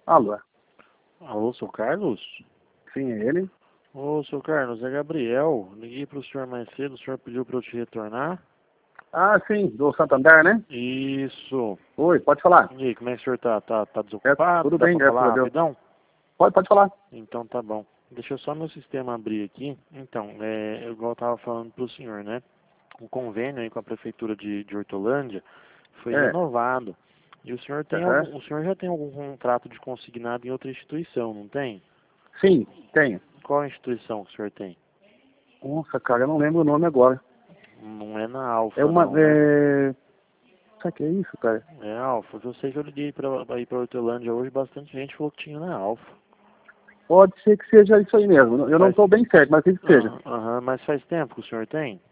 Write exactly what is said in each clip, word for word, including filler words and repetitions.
Alô? Alô, seu Carlos? Sim, é ele? Ô, seu Carlos, é Gabriel. Liguei pro senhor mais cedo, o senhor pediu pra eu te retornar? Ah, sim, do Santander, né? Isso. Oi, pode falar. E aí, como é que o senhor tá? Tá, tá É, desocupado? tudo Dá bem, pra graças falar a Deus. rapidão? Pode, pode falar. Então tá bom. Deixa só meu sistema abrir aqui. Então, é, igual eu tava falando pro senhor, né? O convênio aí com a prefeitura de, de Hortolândia foi É, renovado. E o senhor tem aham. algum, o senhor já tem algum contrato de consignado em outra instituição, não tem? Sim, tenho. Qual instituição que o senhor tem? Nossa, cara, eu não lembro o nome agora. Não é na Alfa, É uma... não, né? É... Sabe o que é isso, cara? É Alfa. Eu sei que eu liguei pra, pra ir pra Hortolândia hoje, bastante gente falou que tinha na Alfa. Pode ser que seja isso aí mesmo. Eu não Faz, estou bem certo, mas acredito que seja. aham, aham, mas faz tempo que o senhor tem?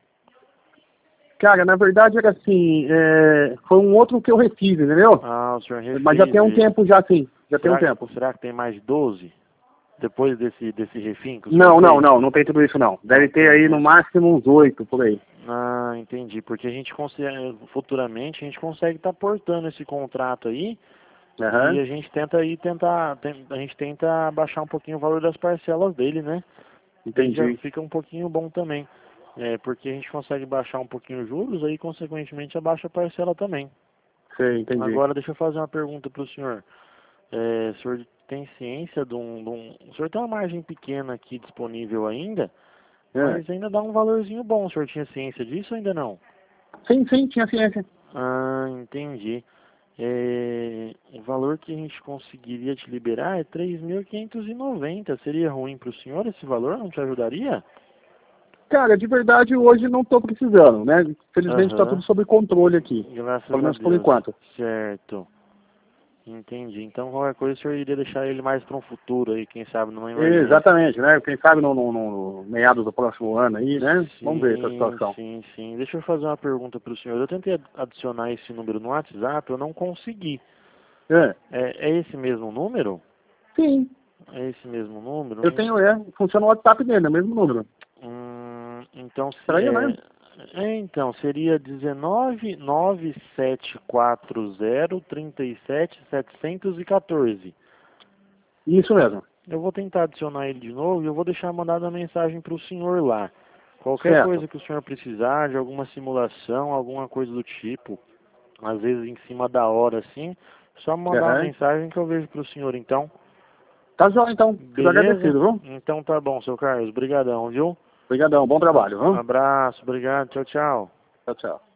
Cara, na verdade era assim, é... foi um outro que eu refiz, entendeu? Ah, o senhor Mas já refez tem um ele. tempo já, sim. Já tem um Será, tempo. será que tem mais de doze? Depois desse, desse refim que o senhor Não, não, fez? não, não tem tudo isso não. Não Deve ter tem, aí no né? máximo uns oito por aí. Ah, entendi. Porque a gente consegue, futuramente, a gente consegue estar portando esse contrato aí e Aham, a gente tenta aí tentar, tem- a gente tenta baixar um pouquinho o valor das parcelas dele, né? Aí já entendi. fica um pouquinho bom também. É, porque a gente consegue baixar um pouquinho os juros, aí consequentemente abaixa a parcela também. Sei, entendi. Agora deixa eu fazer uma pergunta para o senhor. É, o senhor tem ciência de um, de um. O senhor tem uma margem pequena aqui disponível ainda, É. mas ainda dá um valorzinho bom. O senhor tinha ciência disso ou ainda não? Sim, sim, tinha ciência. Ah, entendi. É, o valor que a gente conseguiria te liberar é três mil quinhentos e noventa. Seria ruim para o senhor esse valor? Não te ajudaria? Cara, de verdade, hoje não estou precisando, né? Infelizmente está tudo Aham. sob controle aqui. Pelo Graças a menos por Deus. enquanto. Certo. Entendi. Então qualquer coisa o senhor iria deixar ele mais para um futuro aí, quem sabe numa emergência. Exatamente, né? Quem sabe no, no, no meados do próximo ano aí, né? Vamos ver essa Sim, situação. sim, sim. Deixa eu fazer uma pergunta para o senhor. Eu tentei ad- adicionar esse número no WhatsApp, eu não consegui. É. É, é esse mesmo número? Sim, É esse mesmo número? eu tenho, é. Funciona o WhatsApp dele, é o mesmo número. Hum, então, se, Estranho, né? é, é, então, seria dezenove nove sete quatro zero trinta e sete setecentos e quatorze. Isso mesmo. Eu vou tentar adicionar ele de novo e eu vou deixar mandada a mensagem para o senhor lá. Qualquer Certo. coisa que o senhor precisar, de alguma simulação, alguma coisa do tipo, às vezes em cima da hora assim, só mandar uma Aham. mensagem que eu vejo para o senhor então. Tá jóia, então. Fico Beleza? agradecido, viu? Então tá bom, seu Carlos. Obrigadão, viu? Obrigadão, bom trabalho, viu? Abraço, obrigado, tchau, tchau. Tchau, tchau.